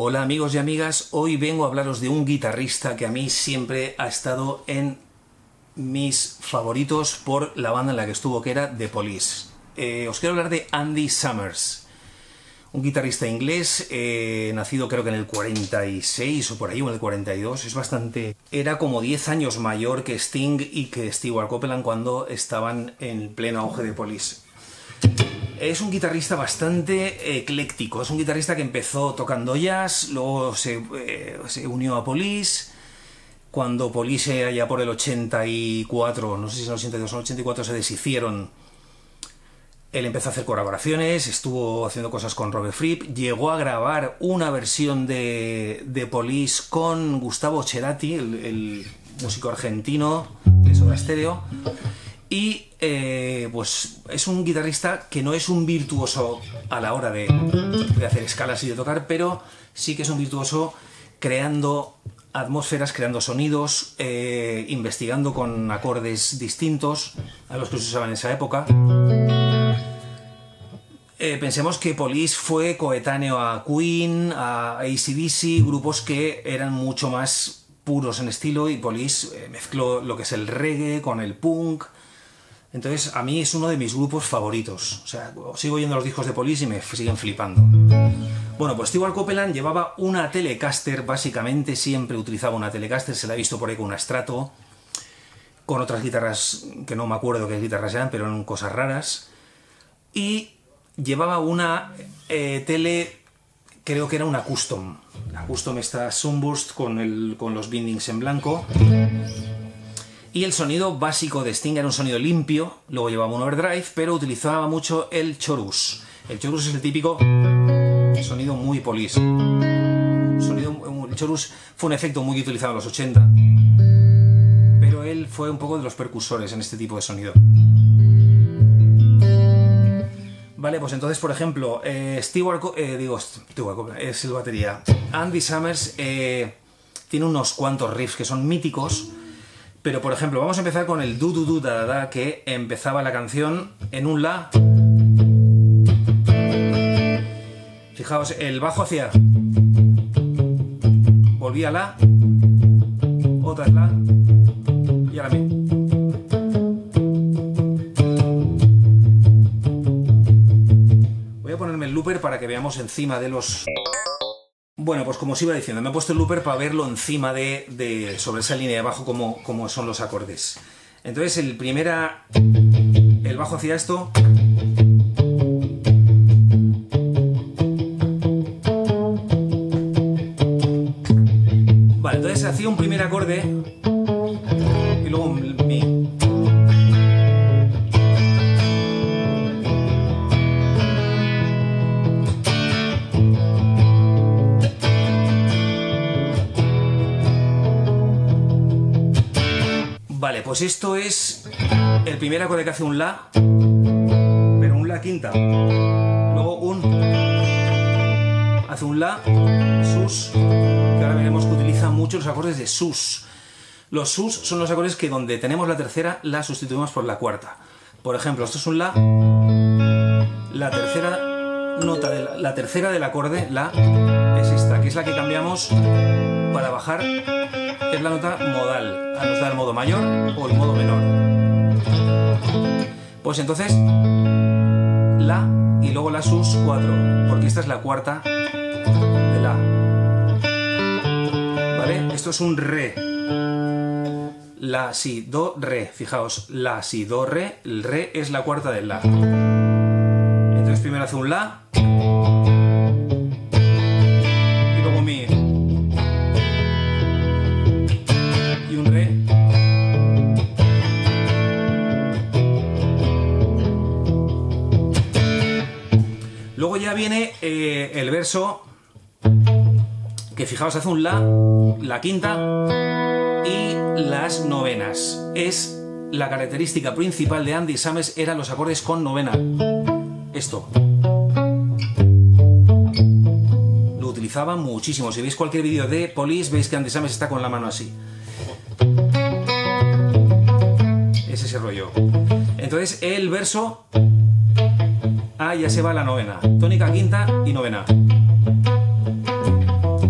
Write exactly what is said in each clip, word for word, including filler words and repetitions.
Hola amigos y amigas, hoy vengo a hablaros de un guitarrista que a mí siempre ha estado en mis favoritos por la banda en la que estuvo, que era The Police. Eh, os quiero hablar de Andy Summers, un guitarrista inglés, eh, nacido creo que en el cuarenta y seis o por ahí, o en el cuarenta y dos, es bastante... Era como diez años mayor que Sting y que Stewart Copeland cuando estaban en pleno auge de Police. Es un guitarrista bastante ecléctico, es un guitarrista que empezó tocando jazz, luego se, eh, se unió a Police. Cuando Police allá por el ochenta y cuatro, no sé si es el ochenta y dos o el ochenta y cuatro, se deshicieron, él empezó a hacer colaboraciones, estuvo haciendo cosas con Robert Fripp, llegó a grabar una versión de, de Police con Gustavo Cerati, el, el músico argentino de Soda Stereo. Y eh, pues es un guitarrista que no es un virtuoso a la hora de, de hacer escalas y de tocar, pero sí que es un virtuoso creando atmósferas, creando sonidos, eh, investigando con acordes distintos a los que se usaban en esa época. Eh, pensemos que Police fue coetáneo a Queen, a A C D C, grupos que eran mucho más puros en estilo, y Police eh, mezcló lo que es el reggae con el punk. Entonces, a mí es uno de mis grupos favoritos. O sea, sigo oyendo los discos de Police y me siguen flipando. Bueno, pues Stewart Copeland llevaba una Telecaster, básicamente siempre utilizaba una Telecaster, se la he visto por ahí con una Strato, con otras guitarras que no me acuerdo qué guitarras eran, pero eran cosas raras. Y llevaba una eh, tele, creo que era una Custom. La Custom está Sunburst con, el, con los bindings en blanco. Y el sonido básico de Sting era un sonido limpio, luego llevaba un overdrive, pero utilizaba mucho el chorus. El chorus es el típico sonido muy Police. Sonido, el chorus fue un efecto muy utilizado en los ochenta, pero él fue un poco de los precursores en este tipo de sonido. Vale, pues entonces, por ejemplo, eh, Stewart, eh, digo, Stewart, es el batería. Andy Summers eh, tiene unos cuantos riffs que son míticos. Pero, por ejemplo, vamos a empezar con el du du du da da da, que empezaba la canción en un la. Fijaos, el bajo hacía, volvía a la, otra es la, y ahora mi. Voy a ponerme el looper para que veamos encima de los... Bueno, pues como os iba diciendo, me he puesto el looper para verlo encima de, de sobre esa línea de bajo, como, como son los acordes. Entonces, el primera, el bajo hacía esto. Vale, entonces hacía un primer acorde y luego un mi. Vale, pues esto es el primer acorde que hace un la, pero un la quinta. Luego un... hace un la, sus, que ahora veremos que utiliza mucho los acordes de sus. Los sus son los acordes que donde tenemos la tercera la sustituimos por la cuarta. Por ejemplo, esto es un la, la tercera nota, de la, la tercera del acorde, la, es esta, que es la que cambiamos para bajar. Es la nota modal. Nos da el modo mayor o el modo menor. Pues entonces la y luego la sus cuatro, porque esta es la cuarta de la. ¿Vale? Esto es un re. La, si, do, re. Fijaos, la, si, do, re. El re es la cuarta del la. Entonces primero hace un la. Y luego mi. Luego ya viene eh, el verso, que fijaos hace un la, la quinta y las novenas. Es la característica principal de Andy Summers, eran los acordes con novena. Esto lo utilizaba muchísimo. Si veis cualquier vídeo de Police, veis que Andy Summers está con la mano así. Es ese rollo. Entonces el verso A ya se va a la novena, tónica quinta y novena.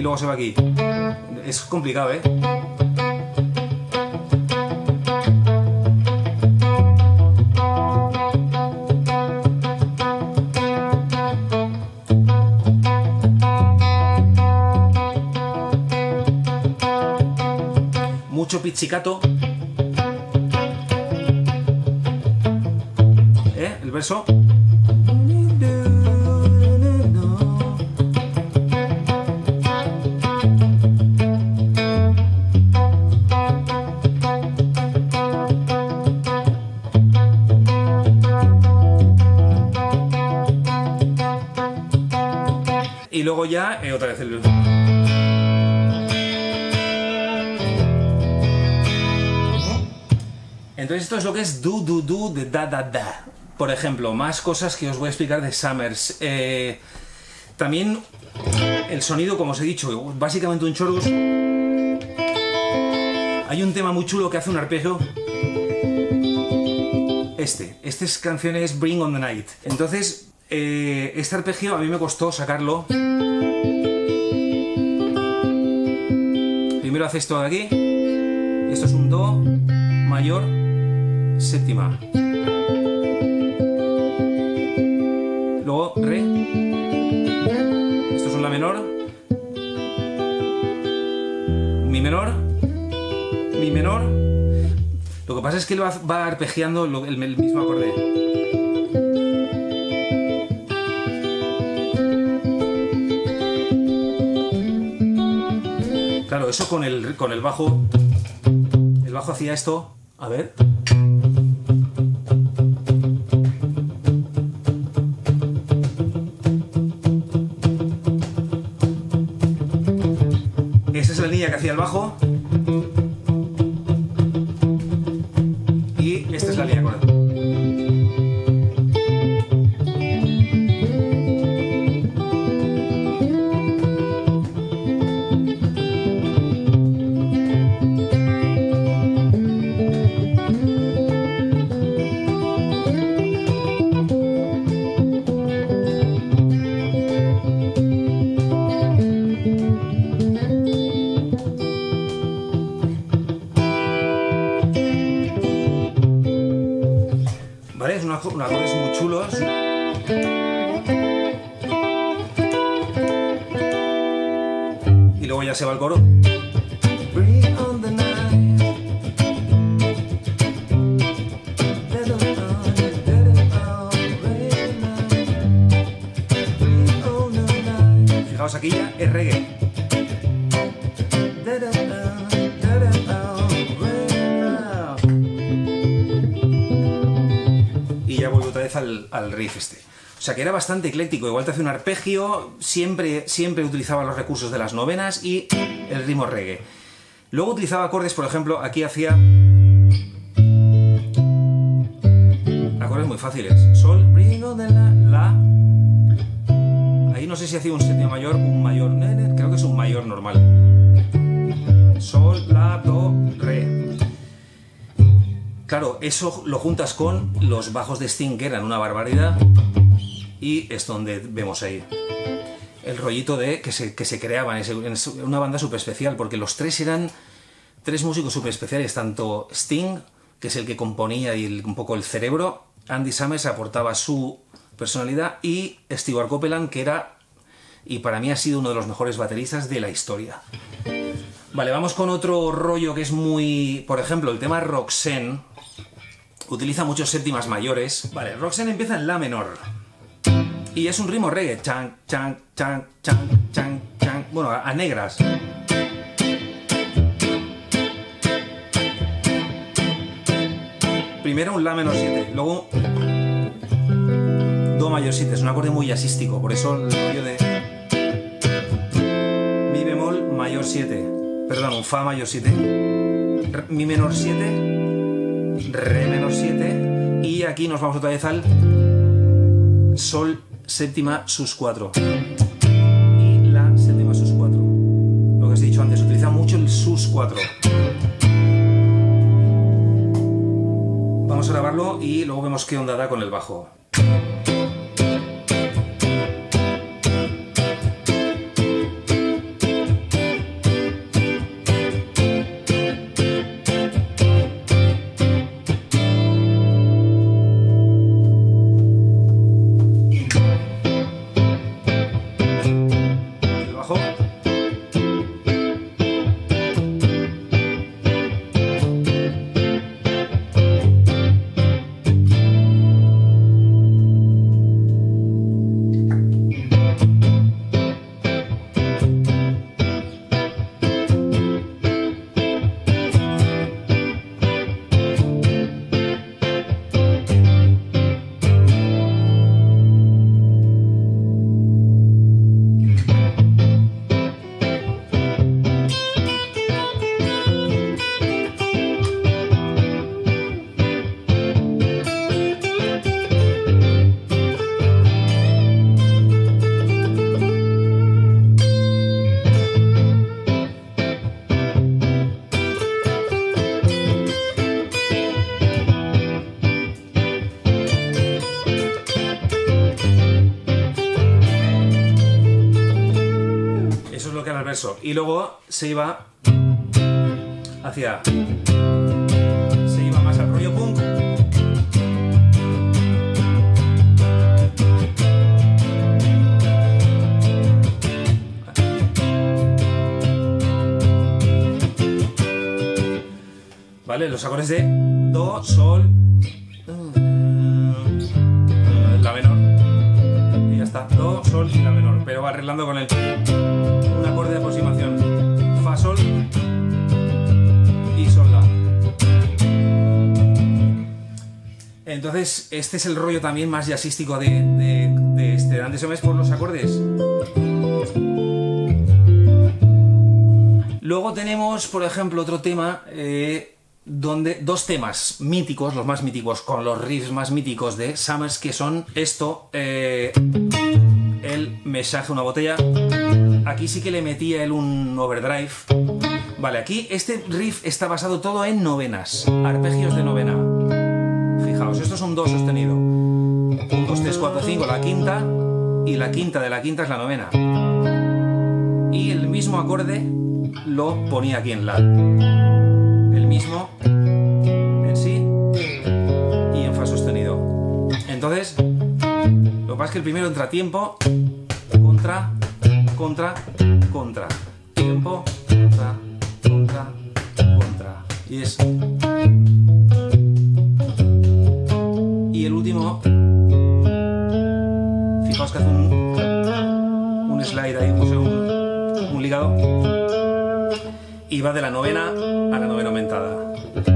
luego se va aquí. Es complicado, ¿eh? Mucho pizzicato. ¿Eh? El verso. Y luego ya eh, otra vez el... Entonces esto es lo que es do, do, do de da, da, da. Por ejemplo, más cosas que os voy a explicar de Summers. Eh, también el sonido, como os he dicho, básicamente un chorus. Hay un tema muy chulo que hace un arpegio. Este. Esta canción es Bring on the Night. Entonces, eh, este arpegio a mí me costó sacarlo. Primero hace esto de aquí. Esto es un do mayor séptima. Luego re. Esto es un la menor. Mi menor. Mi menor. Lo que pasa es que él va, va arpegiando el, el mismo acorde. Claro, eso con el, con el bajo. El bajo hacía esto. A ver. Esa es la línea que hacía el bajo. Y esta es la línea correcta. ¿Vale? Es unos acordes muy chulos. Y luego ya se va el coro. Fijaos, aquí ya es reggae. Y ya vuelvo otra vez al, al riff este. O sea que era bastante ecléctico. Igual te hace un arpegio, siempre, siempre utilizaba los recursos de las novenas y el ritmo reggae. Luego utilizaba acordes, por ejemplo, aquí hacía acordes muy fáciles. Sol, bringo de la, la. Ahí no sé si hacía un séptima mayor, un mayor, creo que es un mayor normal. Sol, la, do, re. Claro, eso lo juntas con los bajos de Sting, que eran una barbaridad, y es donde vemos ahí el rollito de que se, que se creaban. Es una banda súper especial, porque los tres eran tres músicos súper especiales, tanto Sting, que es el que componía y el, un poco el cerebro, Andy Summers aportaba su personalidad, y Stewart Copeland, que era, y para mí ha sido uno de los mejores bateristas de la historia. Vale, vamos con otro rollo que es muy... Por ejemplo, el tema Roxanne utiliza muchos séptimas mayores. Vale, Roxanne empieza en la menor. Y es un ritmo reggae. Chan, chan, chan, chan, chan, chan. Bueno, a, a negras. Primero un la menor siete, luego do mayor siete. Es un acorde muy jazzístico, por eso el rollo de mi bemol mayor siete. Perdón, un fa mayor siete. Mi menor siete. Re menor siete. Y aquí nos vamos otra vez al sol séptima sus cuatro. Y la séptima sus cuatro. Lo que os he dicho antes, utiliza mucho el sus cuatro. Vamos a grabarlo y luego vemos qué onda da con el bajo. verso. Y luego se iba hacia... se iba más al rollo punk. ¿Vale? Los acordes de do, sol, la menor. Y ya está. Do, sol y la menor. Pero va arreglando con el un acorde de aproximación. Fa, sol y sol, la. Entonces, este es el rollo también más jazzístico de, de, de este. Antes se me es por los acordes. Luego tenemos, por ejemplo, otro tema... Eh, donde dos temas míticos, los más míticos, con los riffs más míticos de Summers, que son esto, eh, el mensaje una botella. Aquí sí que le metía él un overdrive. Vale, aquí este riff está basado todo en novenas, arpegios de novena. Fijaos, esto es un do sostenido, un, dos, tres, cuatro, cinco, la quinta, y la quinta de la quinta es la novena. Y el mismo acorde lo ponía aquí en la. El mismo en sí y en fa sostenido. Entonces, lo que pasa es que el primero entra tiempo, contra, contra, contra, tiempo, contra, contra, contra. Y es. Y el último, fijaos que hace un, un slide ahí, un, un ligado. Y va de la novena a la novena aumentada.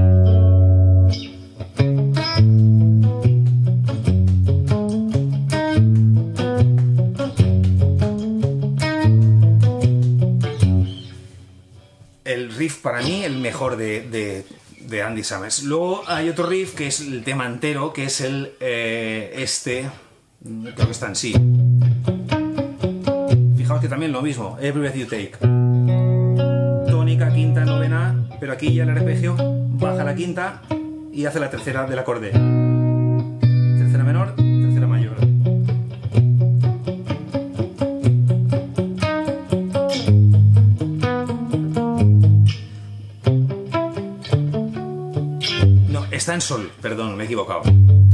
El riff para mí el mejor de, de, de Andy Summers. Luego hay otro riff que es el tema entero, que es el eh, este, creo que está en sí. Fijaos que también lo mismo, Every Breath You Take. Tónica, quinta, novena, pero aquí ya el arpegio baja la quinta y hace la tercera del acorde. Tercera menor, tercera mayor. No, está en sol, perdón, me he equivocado.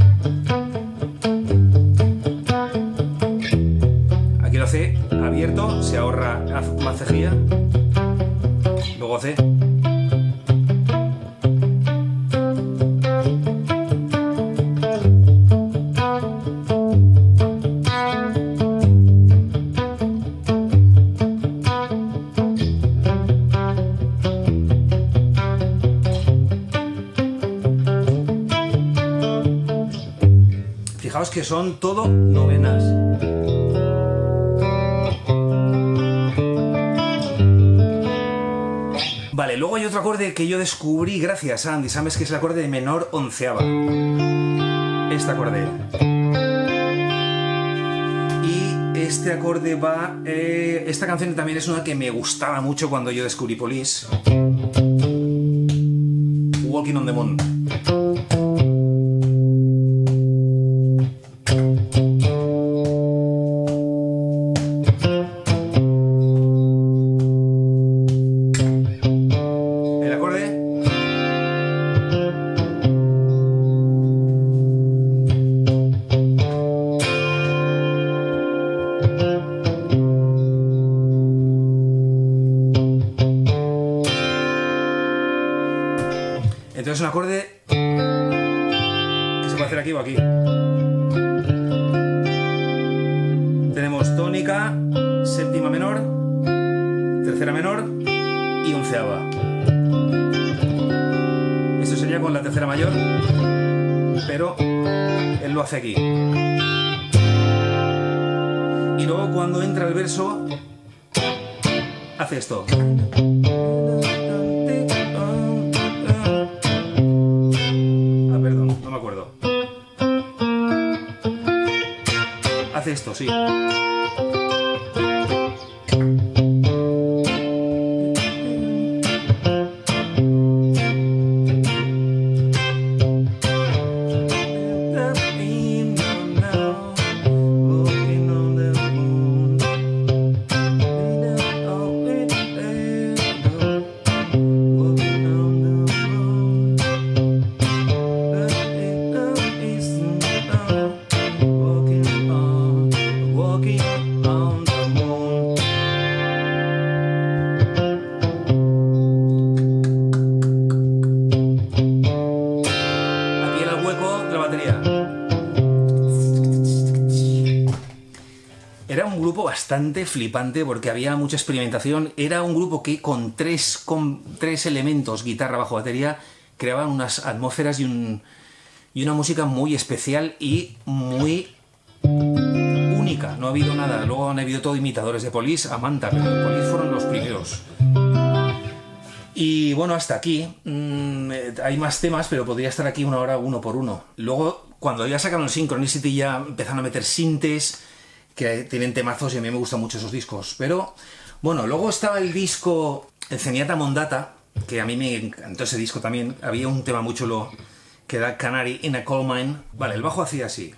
Aquí lo hace abierto, se ahorra más cejilla. Luego hace. Fijaos que son todo novenas. Vale, luego hay otro acorde que yo descubrí gracias a Andy Summers, que es el acorde de menor onceava. Este acorde. Y este acorde va... Eh, esta canción también es una que me gustaba mucho cuando yo descubrí Police. Walking on the Moon. Entonces es un acorde que se puede hacer aquí o aquí. Tenemos tónica, séptima menor, tercera menor y onceava. Esto sería con la tercera mayor, pero él lo hace aquí. Y luego cuando entra el verso, hace esto. Hace esto, sí. la batería. Era un grupo bastante flipante porque había mucha experimentación. Era un grupo que con tres, con tres elementos, guitarra, bajo, batería, creaban unas atmósferas y, un, y una música muy especial y muy única. No ha habido nada. Luego han habido todo imitadores de Police, a Manta, pero los Police fueron los primeros. Y bueno, hasta aquí. Mmm, hay más temas, pero podría estar aquí una hora uno por uno. Luego, cuando ya sacaron el Synchronicity, ya empezaron a meter sintes, que tienen temazos y a mí me gustan mucho esos discos. Pero, bueno, luego estaba el disco, el Zenyatta Mondatta, que a mí me encantó ese disco también. Había un tema muy chulo que era Canary in a Coal Mine. Vale, el bajo hacía así.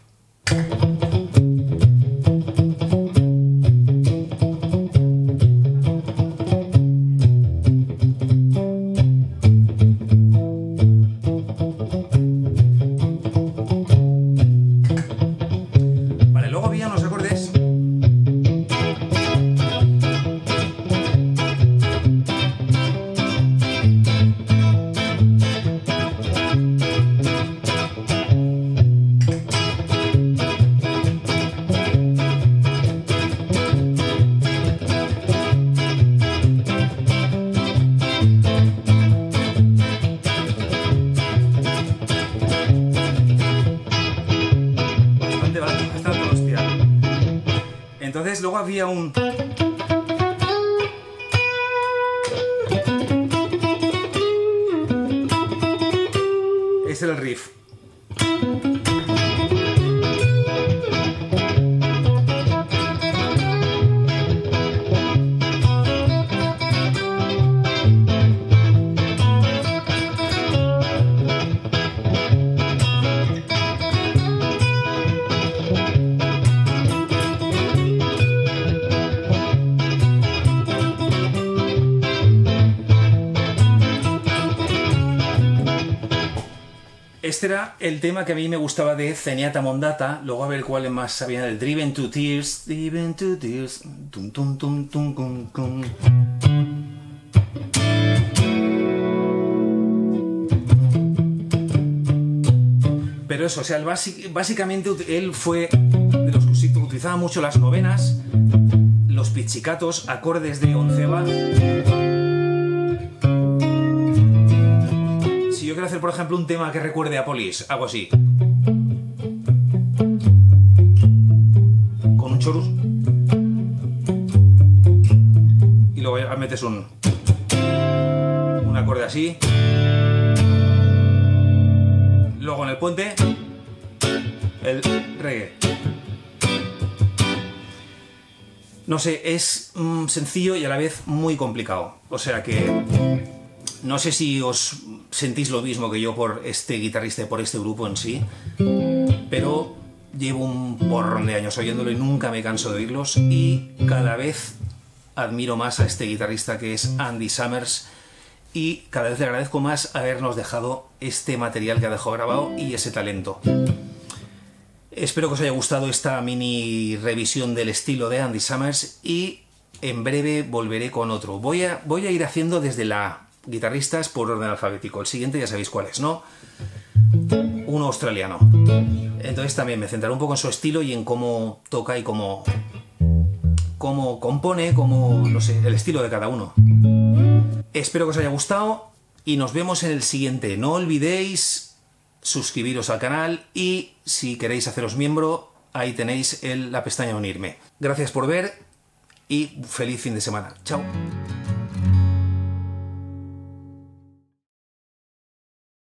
Entonces luego había un... Este era el riff. Este era el tema que a mí me gustaba de Zenyatta Mondatta. Luego a ver cuál más había del Driven to Tears. Driven to Tears. Tum, tum, tum, tum, tum, tum. Pero eso, o sea, el basic, básicamente él fue de los que utilizaba mucho las novenas, los pizzicatos, acordes de onceva. Si yo quiero hacer, por ejemplo, un tema que recuerde a Police, hago así. Con un chorus. Y luego ya metes un... un acorde así. Luego en el puente, el reggae. No sé, es mm, sencillo y a la vez muy complicado. O sea que... no sé si os sentís lo mismo que yo por este guitarrista y por este grupo en sí, pero llevo un porrón de años oyéndolo y nunca me canso de oírlos, y cada vez admiro más a este guitarrista que es Andy Summers, y cada vez le agradezco más habernos dejado este material que ha dejado grabado y ese talento. Espero que os haya gustado esta mini revisión del estilo de Andy Summers y en breve volveré con otro. Voy a, voy a ir haciendo desde la guitarristas por orden alfabético. El siguiente ya sabéis cuál es, ¿no? Uno australiano. Entonces también me centraré un poco en su estilo y en cómo toca y cómo, cómo compone, cómo, no sé, el estilo de cada uno. Espero que os haya gustado y nos vemos en el siguiente. No olvidéis suscribiros al canal y si queréis haceros miembro, ahí tenéis el, la pestaña unirme. Gracias por ver y feliz fin de semana. Chao.